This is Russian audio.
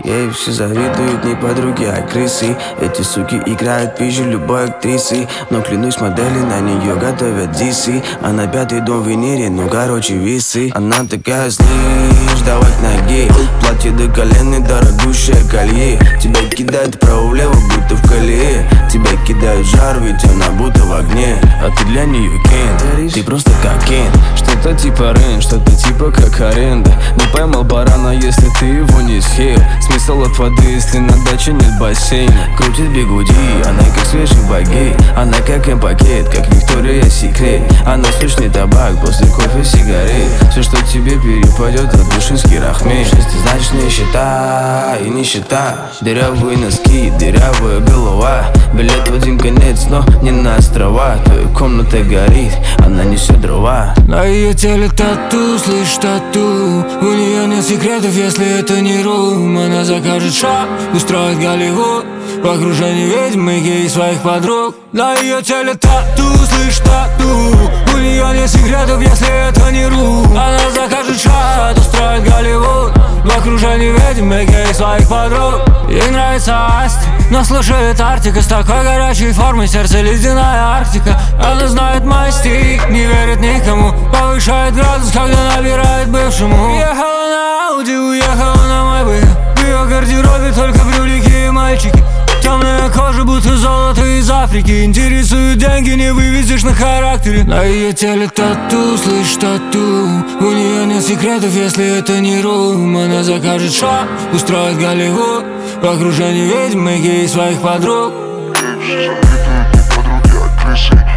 Ей все завидуют не подруги, а крысы. Эти суки играют пизжу любой актрисы. Но клянусь, модели на нее готовят DC. А на пятый дом в Венере, ну короче весы. Она такая, слышь, давай к ноге. Платье до колен и дорогущее колье. Тебя кидает вправо-влево, будто в колее. Тебя кидает жар, ведь она будто в огне. А ты для нее Кен, ты просто как Кен. Что-то типа Рен, что-то типа как аренда. Не поймал барана, если ты его не съел. Смысл от воды, если на даче нет бассейна. Крутит бигуди, она как свежий багет. Она как М-пакет, как Виктория Секрет. Она сочный табак, после кофе сигарет. Все, что тебе перепадет от душинский рахмет. Шестизначные счета и нищета. Дырявые носки, дырявая голова. Билет в один конец, но не на острова. Твоя комната горит, она несет дрова. На ее теле тату, слышь, тату. У нее нет секретов, если это не рум. Она закажет шаг, устроит Голливуд в окружении ведьм и гей своих подруг. На ее теле тату, слышь, тату. У нее нет секретов, если это не рум. Она закажет шаг, устроит Голливуд в окружении ведьм и гей своих подруг. Ей нравится Асти, но слушает Артика. С такой горячей формой сердце ледяная Арктика. Она знает мой стиль, не верит никому. Повышает градус, когда набирает бывшему. Ехала на Ауди, уехала на мой бэйб. В ее гардеробе только брюлики и мальчики. Темная кожа, будто золото из Африки. Интересуют деньги, не вывезешь на характере. На ее теле тату, слышь, тату. У нее нет секретов, если это не рум. Она закажет шаг, устроит Голливуд в окружении ведьм и гей своих подруг. Ей все завидуют не подруги, а крысы.